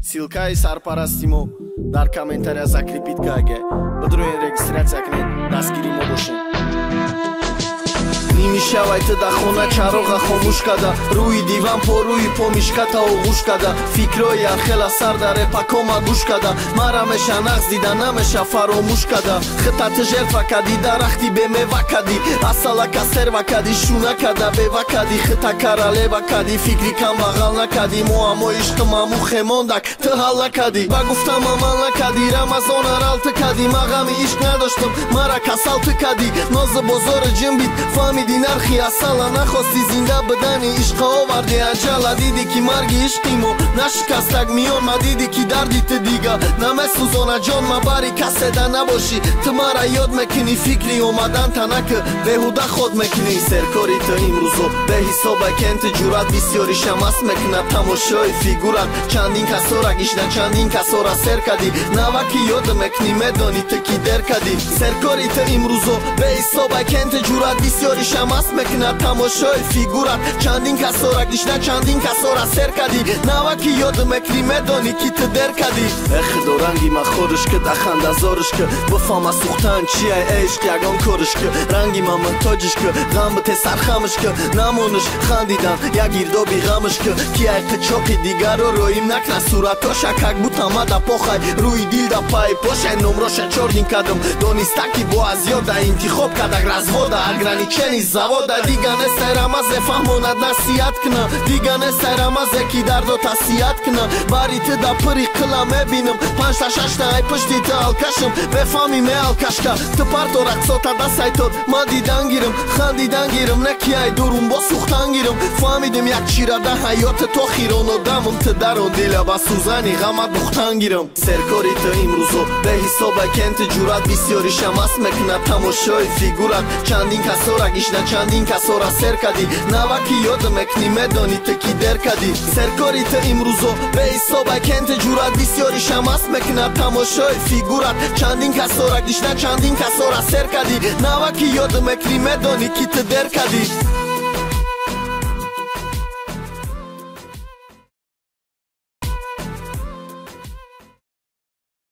Սիլքայի սարպարաստիմո դար կամենտարյա զակրիպիտ գագե բդրույն ռեգիստրացիա կնեն դասկիրի մոդոշեն Նիմիշավայթը դա խոնա չարողա խոմուշկադա Ռուի դիվան փորուի փոմիշկատա օղուշկադա Ֆիկրոյի արխելա սարդարե պակոմա գուշկադա Մարամեշա նաղզդիդա նամեշա ֆարոմուշկադա Խտատը ժերվակադի դարախտի բեմևակադի Ասալակա սերվակադի շունակադա բևակադի Խտակարա լևակադի ֆիկրիկան վաղալնակադի Մոամո իշկը մամու խեմոնդակ թհալնակադի Բագուվտա մամալնակադի Ռամազոն արալթկադի Մաղամի իշկ նադոշտում մարակասալթկադի Նոզը բոզորը ջմբիտ ֆամի Դինարխի ասալա նախոսի զինդա բդանի իշխով արդի անջալա դիդիքի մարգի իշխիմո նաշկաստակ միոն մա դիդիքի դարդիտը դիգա նամես ուզոնա ջոն մա բարի կասեդա նաբոշի թմարա յոդ մեկնի ֆիկրի օմադան տանակը բեհուդա խոդ մեկնի սերկորիտը իմ ռուզո բեհիսոբա կենտը ջուրատ վիսյորի շամաս մեկնա թամոշոյ ֆիգուրան չանդին կասորակ իշնա չանդին կասորա սերկադի նավակի յոդը մեկնի մեդոնի տկի դերկադի սերկորիտը իմ ռուզո բեհիսոբա կենտը ջուրատ վիսյորի Շամաս մեկնա թամոշոյ ֆիգուրան Չանդին կասորակ իշնա չանդին կասորա սերկադի Նավակի յոդը մեկրի մեդոնի կիթը դերկադի Էխը դորանգի մախորշկը տախանդա զորշկը Բոֆամա սուխտան չի այ էշկ յագոն կորշկը Ռանգի մամն թոջշկը Գամբը թե սարխամշկը Նամոնշ խանդիդան յագիր դոբի ғամշկը Քի այ խչոքի դիգարորո իմ նակնա սուրատոշ Ակակ բութամադա պոխայ Ռուի դիլդա պայ պոշայ նոմրոշա չորդին կադում Դոնիստակի բոազյոդա ինտի խոպ կադակ ռազվոդա Արգրանի չենի Zavoda digane seramaze fahmonad nasiyatkna digane seramaze kidardo tasiyatkna barite da pıri kılame binim panşta şaşta ay pıştita alkaşım ve fami me alkaşka tıpart orak sota da saytor madidan girim xandidan girim ne ki ay durum bosuxtan girim famidim yak çirada hayotı toxiron odamım tıdaron dila basuzani gama duxtan girim serkorite imruzo be hisoba kenti curat visyori şamas mekna tamoshoy figurat çandin kasorak işna Չանդին կասորա սերկադի Նավակի յոդը մեկնի մեդոնի տկի դերկադի Սերկորիտը իմ ռուզո բեիսոբա կենտը ջուրատ վիսյորի շամաս մեկնա թամոշոյ ֆիգուրատ Չանդին կասորա գիշնա չանդին կասորա սերկադի Նավակի յոդը մեկնի մեդոնի կիթը դերկադի